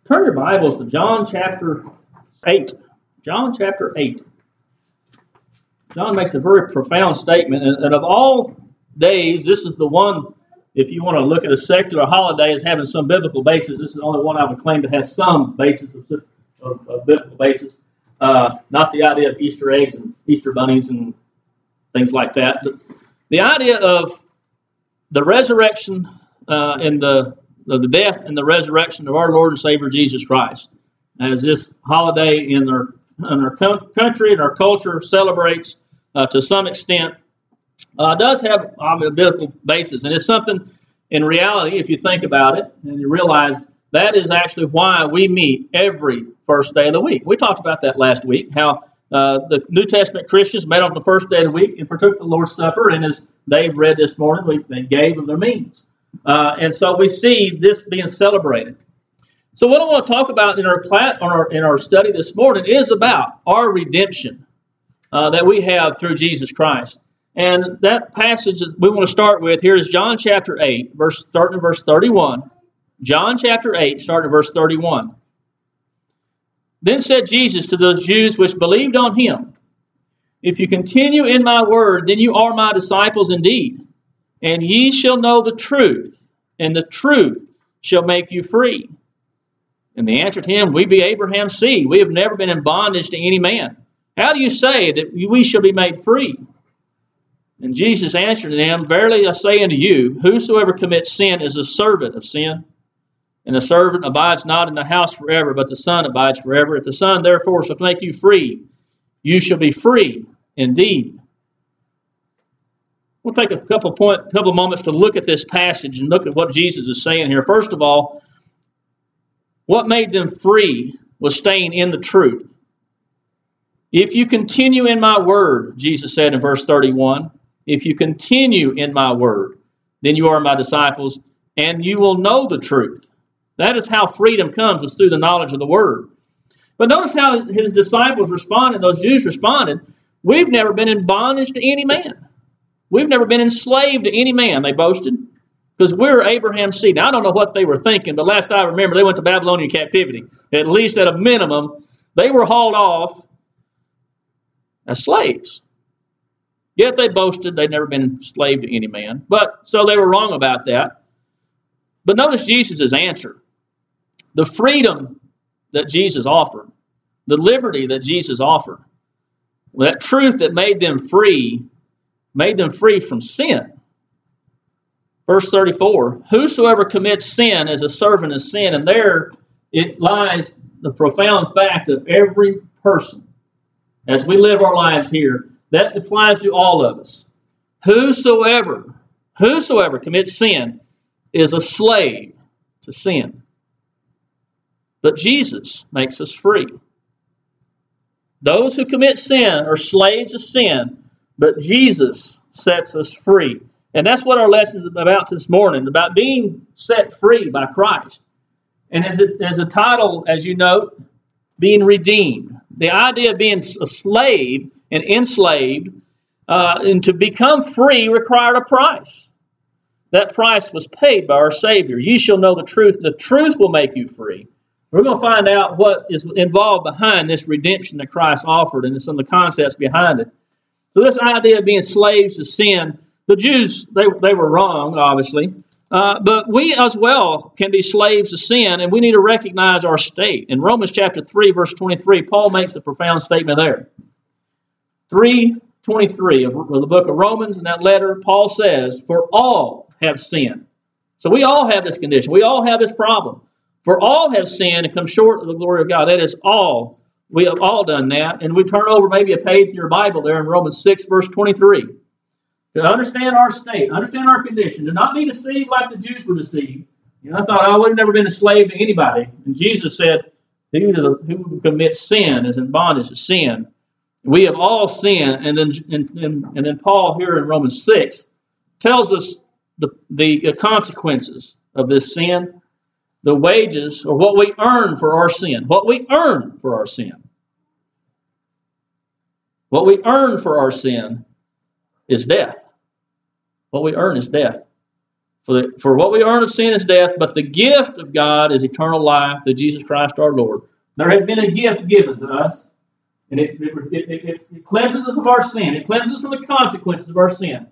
Turn your Bibles to John chapter 8. John chapter 8. John makes a very profound statement, and of all days, this is the one, if you want to look at a secular holiday as having some biblical basis, this is the only one I would claim to have some basis of biblical basis. Not the idea of Easter eggs and Easter bunnies and things like that, but the idea of the resurrection and the death and the resurrection of our Lord and Savior Jesus Christ, as this holiday in our country and our culture celebrates to some extent, does have a biblical basis. And it's something, in reality, if you think about it, and you realize that is actually why we meet every first day of the week. We talked about that last week, how the New Testament Christians met on the first day of the week and partook the Lord's Supper, and as Dave read this morning, they gave of their means. And so we see this being celebrated. So what I want to talk about in our study this morning is about our redemption that we have through Jesus Christ. And that passage we want to start with here is John chapter 8, starting in verse 31. John chapter 8, starting in verse 31. Then said Jesus to those Jews which believed on him, If you continue in my word, then you are my disciples indeed, and ye shall know the truth, and the truth shall make you free. And they answered him, We be Abraham's seed. We have never been in bondage to any man. How do you say that we shall be made free? And Jesus answered them, Verily I say unto you, whosoever commits sin is a servant of sin. And the servant abides not in the house forever, but the Son abides forever. If the Son therefore shall make you free, you shall be free indeed. We'll take a couple moments to look at this passage and look at what Jesus is saying here. First of all, what made them free was staying in the truth. If you continue in my word, Jesus said in verse 31, if you continue in my word, then you are my disciples, and you will know the truth. That is how freedom comes, is through the knowledge of the word. But notice how his disciples responded, those Jews responded, We've never been in bondage to any man. We've never been enslaved to any man, they boasted, because we're Abraham's seed. Now, I don't know what they were thinking, but last I remember, they went to Babylonian captivity. At least at a minimum, they were hauled off as slaves. Yet they boasted they'd never been enslaved to any man. But so they were wrong about that. But notice Jesus' answer. The freedom that Jesus offered, the liberty that Jesus offered, that truth that made them free from sin. Verse 34, whosoever commits sin is a servant of sin. And there it lies the profound fact of every person. As we live our lives here, that applies to all of us. Whosoever commits sin is a slave to sin. But Jesus makes us free. Those who commit sin are slaves of sin, but Jesus sets us free. And that's what our lesson is about this morning, about being set free by Christ. And as a title, as you note, being redeemed. The idea of being a slave and enslaved and to become free required a price. That price was paid by our Savior. You shall know the truth. The truth will make you free. We're going to find out what is involved behind this redemption that Christ offered and some of the concepts behind it. So this idea of being slaves to sin, the Jews, they were wrong, obviously. But we as well can be slaves of sin, and we need to recognize our state. In Romans chapter 3, verse 23, Paul makes a profound statement there. 3:23 of the book of Romans, in that letter, Paul says, For all have sinned. So we all have this condition. We all have this problem. For all have sinned and come short of the glory of God. That is all. We have all done that. And we turn over maybe a page in your Bible there in Romans 6, verse 23. To understand our state, understand our condition, to not be deceived like the Jews were deceived. I thought, I would have never been a slave to anybody. And Jesus said, who commits sin is in bondage to sin. We have all sinned. And then Paul here in Romans 6 tells us the consequences of this sin. The wages, or what we earn for our sin. What we earn for our sin. What we earn for our sin is death. What we earn is death. For what we earn of sin is death, but the gift of God is eternal life through Jesus Christ our Lord. There has been a gift given to us, and it cleanses us of our sin. It cleanses us from the consequences of our sin.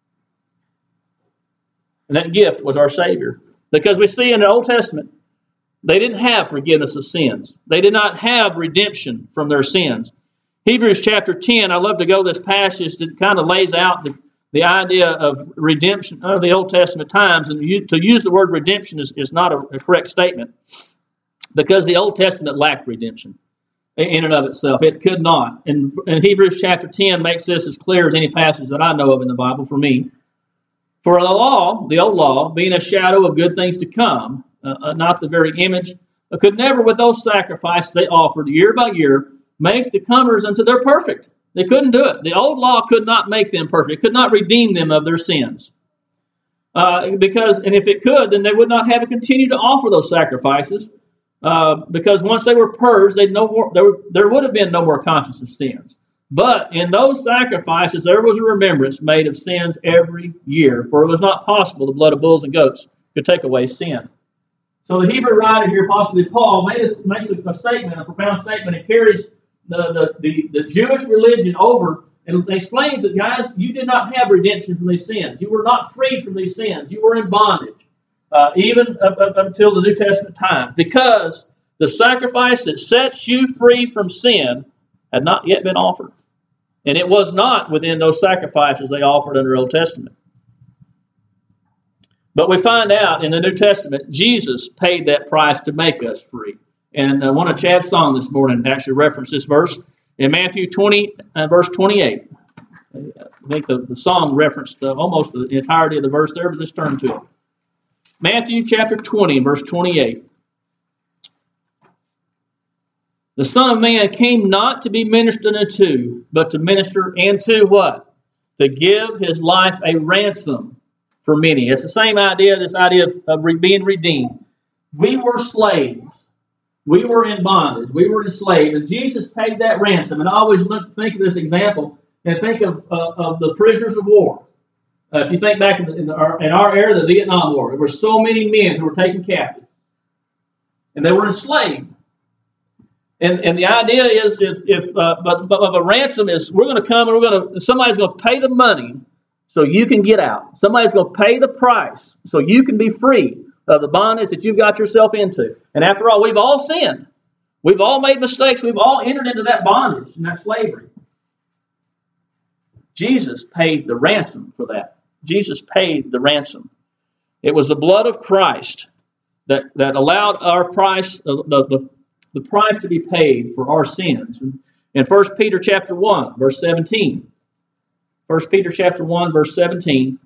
And that gift was our Savior. Because we see in the Old Testament, they didn't have forgiveness of sins. They did not have redemption from their sins. Hebrews chapter 10, I love to go to this passage that kind of lays out the idea of redemption of the Old Testament times. And to use the word redemption is not a correct statement, because the Old Testament lacked redemption in and of itself. It could not. And Hebrews chapter 10 makes this as clear as any passage that I know of in the Bible for me. For the law, the old law, being a shadow of good things to come, not the very image, could never, with those sacrifices they offered year by year, make the comers unto their perfect. They couldn't do it. The old law could not make them perfect. It could not redeem them of their sins. And if it could, then they would not have to continue to offer those sacrifices, because once they were purged, there would have been no more conscience of sins. But in those sacrifices, there was a remembrance made of sins every year, for it was not possible the blood of bulls and goats could take away sin. So the Hebrew writer here, possibly Paul, makes a statement, a profound statement, and carries the Jewish religion over and explains that, guys, you did not have redemption from these sins. You were not freed from these sins. You were in bondage, even up until the New Testament time, because the sacrifice that sets you free from sin had not yet been offered. And it was not within those sacrifices they offered under the Old Testament. But we find out in the New Testament, Jesus paid that price to make us free. And one of Chad's songs this morning actually referenced this verse in Matthew 20, verse 28. I think the song referenced almost the entirety of the verse there, but let's turn to it. Matthew chapter 20, verse 28. The Son of Man came not to be ministered unto, but to minister and to what? To give his life a ransom for many. It's the same idea, this idea of being redeemed. We were slaves. We were in bondage. We were enslaved. And Jesus paid that ransom. And I always think of this example and think of the prisoners of war. If you think back in our era, the Vietnam War, there were so many men who were taken captive. And they were enslaved. And the idea is, but a ransom is, we're going to come and somebody's going to pay the money so you can get out. Somebody's going to pay the price so you can be free of the bondage that you've got yourself into. And after all, we've all sinned. We've all made mistakes. We've all entered into that bondage and that slavery. Jesus paid the ransom for that. Jesus paid the ransom. It was the blood of Christ that allowed our price, the price to be paid for our sins. And in 1 Peter chapter 1, verse 17. 1 Peter chapter 1, verse 17.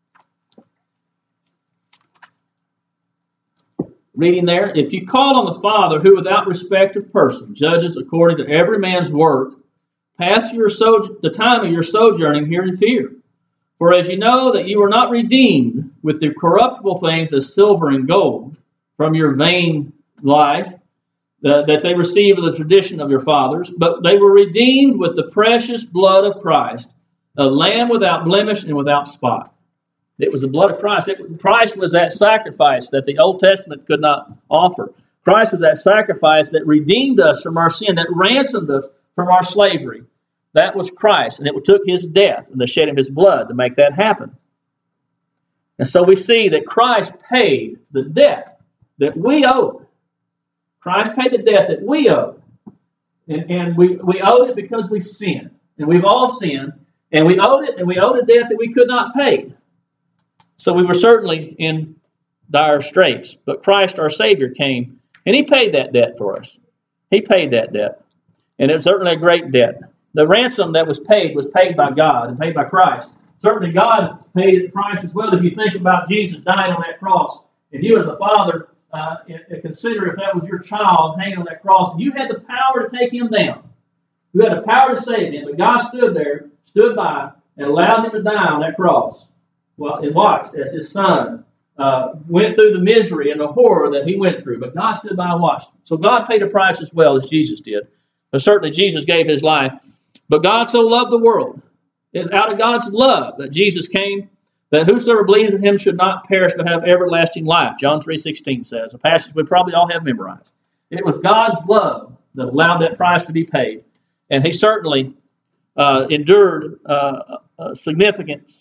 Reading there, if you call on the Father, who without respect of person judges according to every man's work, pass the time of your sojourning here in fear. For as you know that you were not redeemed with the corruptible things as silver and gold from your vain life, that they received of the tradition of your fathers, but they were redeemed with the precious blood of Christ, a lamb without blemish and without spot. It was the blood of Christ. Christ was that sacrifice that the Old Testament could not offer. Christ was that sacrifice that redeemed us from our sin, that ransomed us from our slavery. That was Christ, and it took his death and the shedding of his blood to make that happen. And so we see that Christ paid the debt that we owed. Christ paid the debt that we owed. And we owed it because we sinned. And we've all sinned. And we owed it, and we owed a debt that we could not pay. So we were certainly in dire straits. But Christ, our Savior, came, and he paid that debt for us. He paid that debt. And it's certainly a great debt. The ransom that was paid by God and paid by Christ. Certainly God paid the price as well. If you think about Jesus dying on that cross, and you as a father, consider if that was your child hanging on that cross, and you had the power to take him down. You had the power to save him, but God stood by, and allowed him to die on that cross. Well, and watched as his son went through the misery and the horror that he went through. But God stood by and watched. So God paid a price as well as Jesus did. But certainly Jesus gave his life. But God so loved the world. It's out of God's love that Jesus came, that whosoever believes in him should not perish but have everlasting life. John 3:16 says, a passage we probably all have memorized. It was God's love that allowed that price to be paid. And he certainly endured significance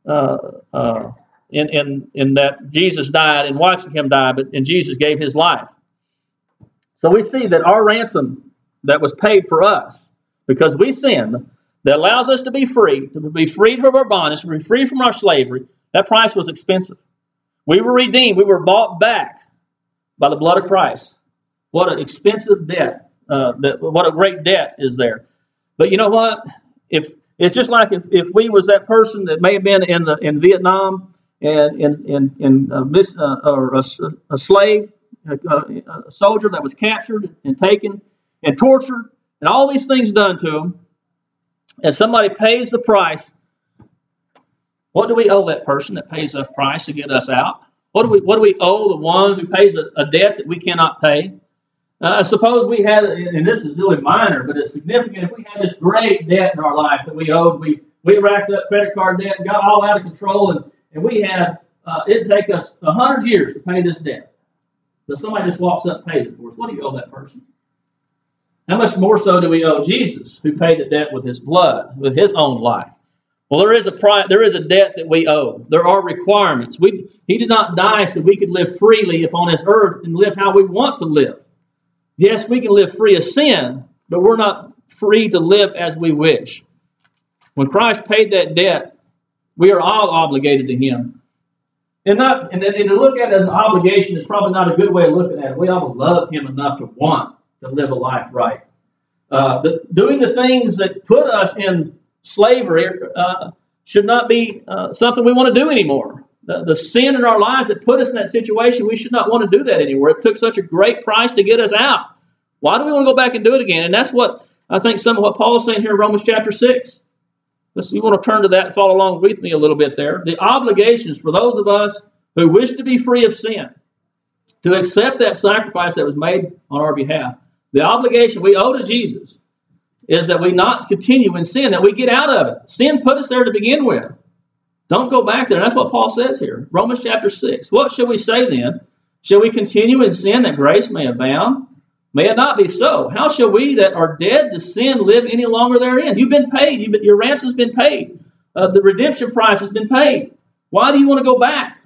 in that Jesus died and watching him die, and Jesus gave his life. So we see that our ransom that was paid for us because we sinned, that allows us to be freed from our bondage, to be free from our slavery, that price was expensive. We were redeemed. We were bought back by the blood of Christ. What an expensive debt. What a great debt is there. But you know what? If it's just like if we was that person that may have been in Vietnam and a slave, a soldier that was captured and taken and tortured and all these things done to him, and somebody pays the price, what do we owe that person that pays the price to get us out? What do we owe the one who pays a debt that we cannot pay? Suppose we had, and this is really minor, but it's significant, if we had this great debt in our life that we owed, we racked up credit card debt and got all out of control, and we had, it'd take us 100 years to pay this debt. But somebody just walks up and pays it for us. What do you owe that person? How much more so do we owe Jesus, who paid the debt with his blood, with his own life? Well, there is a debt that we owe. There are requirements. He did not die so we could live freely upon this earth and live how we want to live. Yes, we can live free of sin, but we're not free to live as we wish. When Christ paid that debt, we are all obligated to him. And to look at it as an obligation is probably not a good way of looking at it. We ought to love him enough to want to live a life right. Doing the things that put us in slavery should not be something we want to do anymore. The sin in our lives that put us in that situation, we should not want to do that anymore. It took such a great price to get us out. Why do we want to go back and do it again? And that's what I think some of what Paul is saying here in Romans chapter 6. You want to turn to that and follow along with me a little bit there. The obligations for those of us who wish to be free of sin, to accept that sacrifice that was made on our behalf. The obligation we owe to Jesus is that we not continue in sin, that we get out of it. Sin put us there to begin with. Don't go back there. And that's what Paul says here. Romans chapter 6. What shall we say then? Shall we continue in sin that grace may abound? May it not be so. How shall we that are dead to sin live any longer therein? You've been paid. Your ransom's been paid. The redemption price has been paid. Why do you want to go back?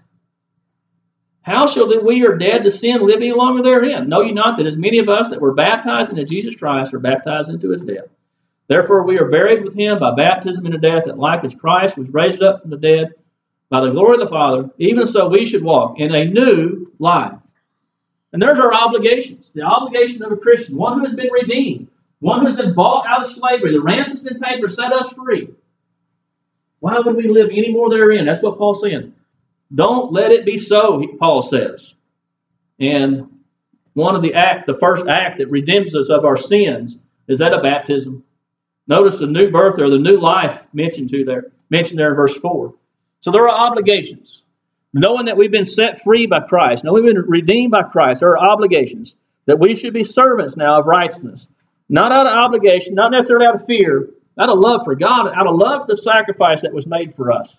How shall we are dead to sin live any longer therein? Know ye not that as many of us that were baptized into Jesus Christ are baptized into his death? Therefore we are buried with him by baptism into death, that like as Christ was raised up from the dead by the glory of the Father, even so we should walk in a new life. And there's our obligations. The obligation of a Christian, one who has been redeemed, one who has been bought out of slavery. The ransom's been paid to set us free. Why would we live any more therein? That's what Paul's saying. Don't let it be so, Paul says. And one of the first act that redeems us of our sins is that of baptism. Notice the new birth or the new life mentioned there in verse 4. So there are obligations. Knowing that we've been set free by Christ, knowing we've been redeemed by Christ, there are obligations that we should be servants now of righteousness. Not out of obligation, not necessarily out of fear, out of love for God, out of love for the sacrifice that was made for us.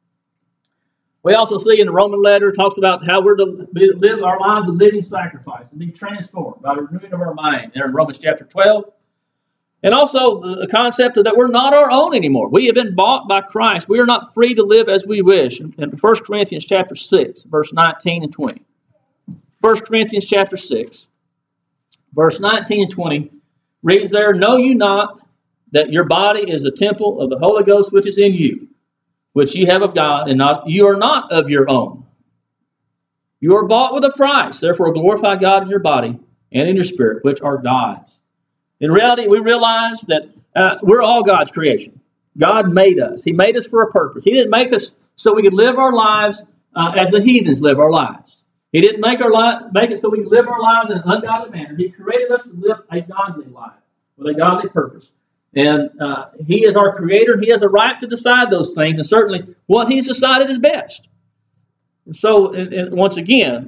We also see in the Roman letter, it talks about how we're to live our lives a living sacrifice and be transformed by the renewing of our mind. There in Romans chapter 12. And also the concept of that we're not our own anymore. We have been bought by Christ. We are not free to live as we wish. In 1 Corinthians chapter 6, verse 19 and 20. 1 Corinthians chapter 6, verse 19 and 20 reads there, Know you not that your body is the temple of the Holy Ghost which is in you, which ye have of God, and you are not of your own. You are bought with a price. Therefore glorify God in your body and in your spirit, which are God's. In reality, we realize that we're all God's creation. God made us. He made us for a purpose. He didn't make us so we could live our lives as the heathens live our lives. He didn't make it so we could live our lives in an ungodly manner. He created us to live a godly life with a godly purpose. And He is our creator. He has a right to decide those things. And certainly what He's decided is best. And so, once again,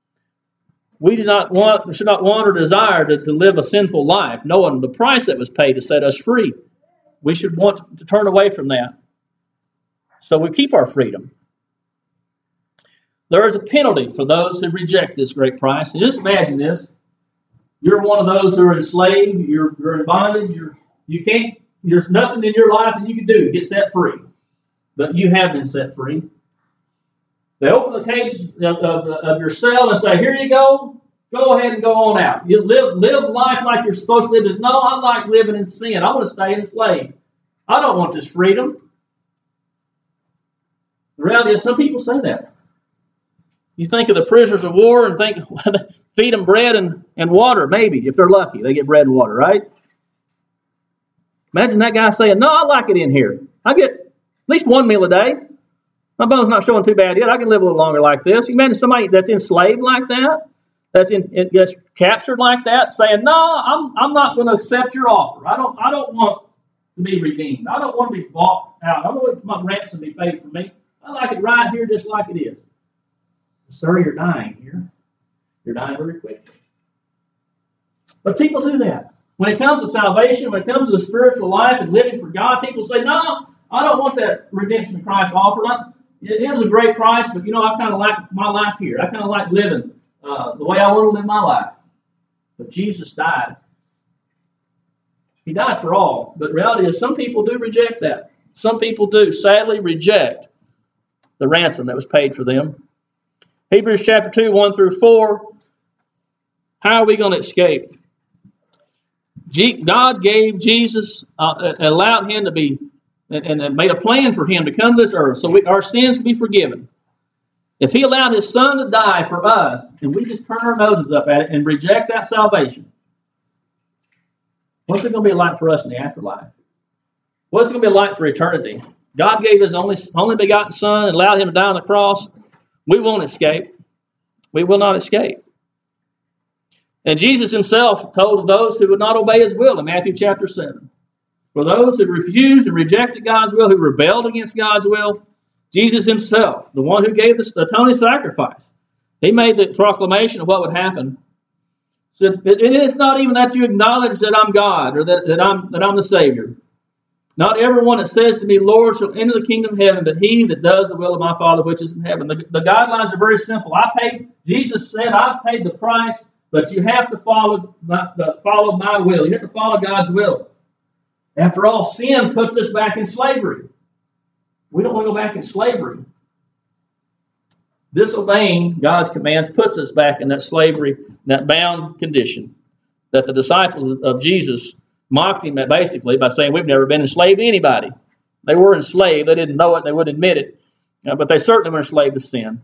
we should not want or desire to live a sinful life, knowing the price that was paid to set us free. We should want to turn away from that so we keep our freedom. There is a penalty for those who reject this great price. And just imagine this. You're one of those who are enslaved. You're in bondage. There's nothing in your life that you can do to get set free. But you have been set free. They open the cage of your cell and say, here you go. Go ahead and go on out. You live life like you're supposed to live. No, I like living in sin. I want to stay enslaved. I don't want this freedom. The reality is some people say that. You think of the prisoners of war and think, feed them bread and water, maybe, if they're lucky. They get bread and water, right? Imagine that guy saying, no, I like it in here. I get at least one meal a day. My bone's not showing too bad yet. I can live a little longer like this. You imagine somebody that's enslaved like that, that's captured like that, saying, no, I'm not going to accept your offer. I don't want to be redeemed. I don't want to be bought out. I don't want my ransom to be paid for me. I like it right here just like it is. Sir, you're dying here. You're dying very quickly. But people do that. When it comes to salvation, when it comes to the spiritual life and living for God, people say, no, I don't want that redemption Christ offered. It is a great price, but I kind of like my life here. I kind of like living the way I want to live my life. But Jesus died. He died for all. But the reality is some people do reject that. Some people do sadly reject the ransom that was paid for them. Hebrews chapter 2, 1 through 4. How are we going to escape? God gave Jesus, allowed him to be, and made a plan for him to come to this earth so our sins can be forgiven. If he allowed his son to die for us, and we just turn our noses up at it and reject that salvation, what's it going to be like for us in the afterlife? What's it going to be like for eternity? God gave his only begotten son and allowed him to die on the cross. We won't escape. We will not escape. And Jesus himself told those who would not obey his will in Matthew chapter 7. For those who refused and rejected God's will, who rebelled against God's will, Jesus himself, the one who gave the atoning sacrifice, he made the proclamation of what would happen. So it's not even that you acknowledge that I'm God or that I'm the Savior. Not everyone that says to me, Lord, shall enter the kingdom of heaven, but he that does the will of my Father which is in heaven. The guidelines are very simple. Jesus said, I've paid the price, but you have to follow my will. You have to follow God's will. After all, sin puts us back in slavery. We don't want to go back in slavery. Disobeying God's commands puts us back in that slavery, that bound condition that the disciples of Jesus mocked him at basically by saying, we've never been enslaved to anybody. They were enslaved. They didn't know it. They wouldn't admit it. But they certainly were enslaved to sin.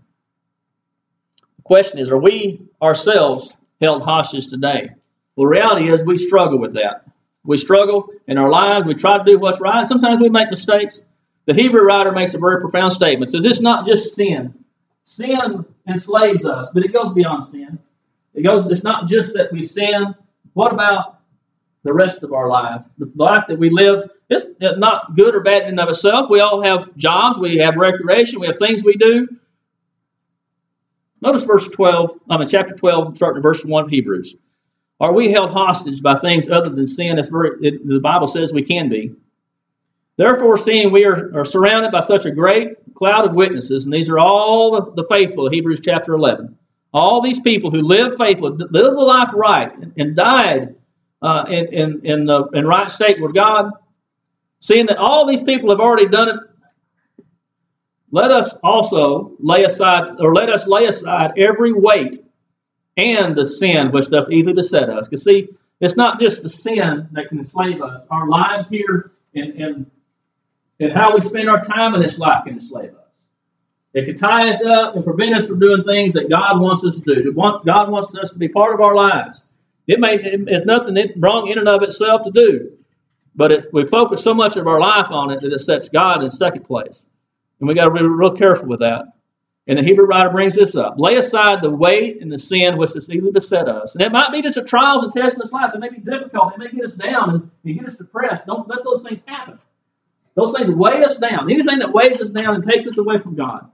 The question is, are we ourselves held hostage today? Well, the reality is we struggle with that. We struggle in our lives. We try to do what's right. Sometimes we make mistakes. The Hebrew writer makes a very profound statement. It says it's not just sin. Sin enslaves us, but it goes beyond sin. It's not just that we sin. What about the rest of our lives? The life that we live is not good or bad in and of itself. We all have jobs. We have recreation. We have things we do. Notice chapter 12, starting in verse 1 of Hebrews. Are we held hostage by things other than sin? The Bible says we can be. Therefore, seeing we are surrounded by such a great cloud of witnesses, and these are all the faithful, Hebrews chapter 11. All these people who lived faithful, lived the life right, and died in right state with God, seeing that all these people have already done it, let us lay aside every weight and the sin which doth easily beset us. Because see, it's not just the sin that can enslave us. Our lives here and how we spend our time in this life can enslave us. It can tie us up and prevent us from doing things that God wants us to do. God wants us to be part of our lives. It's nothing wrong in and of itself to do. But we focus so much of our life on it that it sets God in second place. And we got to be real careful with that. And the Hebrew writer brings this up. Lay aside the weight and the sin which is easily beset us. And it might be just a trials and tests in this life. It may be difficult. It may get us down and get us depressed. Don't let those things happen. Those things weigh us down. Anything that weighs us down and takes us away from God.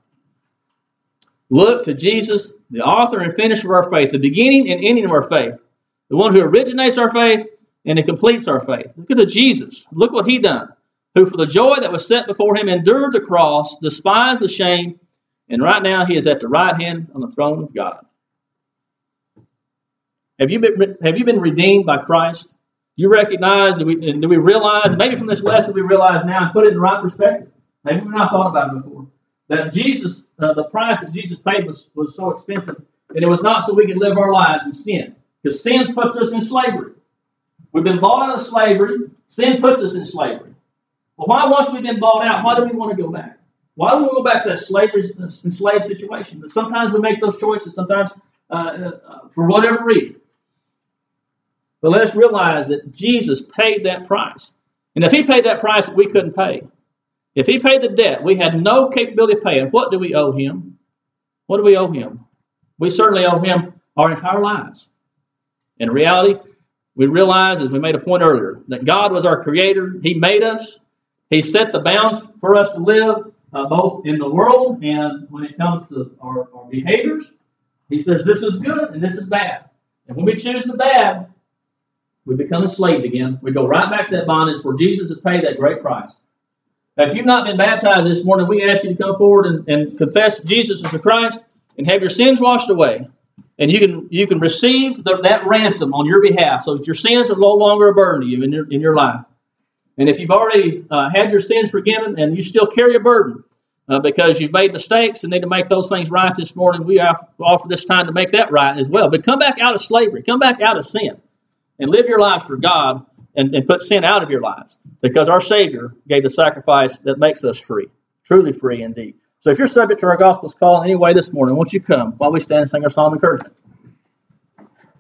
Look to Jesus, the author and finisher of our faith, the beginning and ending of our faith, the one who originates our faith and it completes our faith. Look at Jesus. Look what he done, who for the joy that was set before him endured the cross, despised the shame, And right now, he is at the right hand on the throne of God. Have you been redeemed by Christ? You recognize, do we realize, maybe from this lesson we realize now and put it in the right perspective. Maybe we've not thought about it before. That Jesus, the price that Jesus paid was so expensive, and it was not so we could live our lives in sin. Because sin puts us in slavery. We've been bought out of slavery. Sin puts us in slavery. Well, why, once we've been bought out, why do we want to go back? Why do we want to go back to that enslaved situation? But sometimes we make those choices, sometimes for whatever reason. But let us realize that Jesus paid that price. And if he paid that price that we couldn't pay, if he paid the debt we had no capability of paying, what do we owe him? What do we owe him? We certainly owe him our entire lives. In reality, we realize, as we made a point earlier, that God was our creator. He made us. He set the bounds for us to live, both in the world and when it comes to our behaviors. He says this is good and this is bad. And when we choose the bad, we become enslaved again. We go right back to that bondage where Jesus has paid that great price. Now, if you've not been baptized this morning, we ask you to come forward and confess Jesus as the Christ and have your sins washed away. And you can receive that ransom on your behalf so that your sins are no longer a burden to you in your life. And if you've already had your sins forgiven and you still carry a burden because you've made mistakes and need to make those things right this morning, we offer this time to make that right as well. But come back out of slavery. Come back out of sin. And live your lives for God and put sin out of your lives. Because our Savior gave the sacrifice that makes us free. Truly free indeed. So if you're subject to our gospel's call in any way this morning, won't you come while we stand and sing our psalm of encouragement?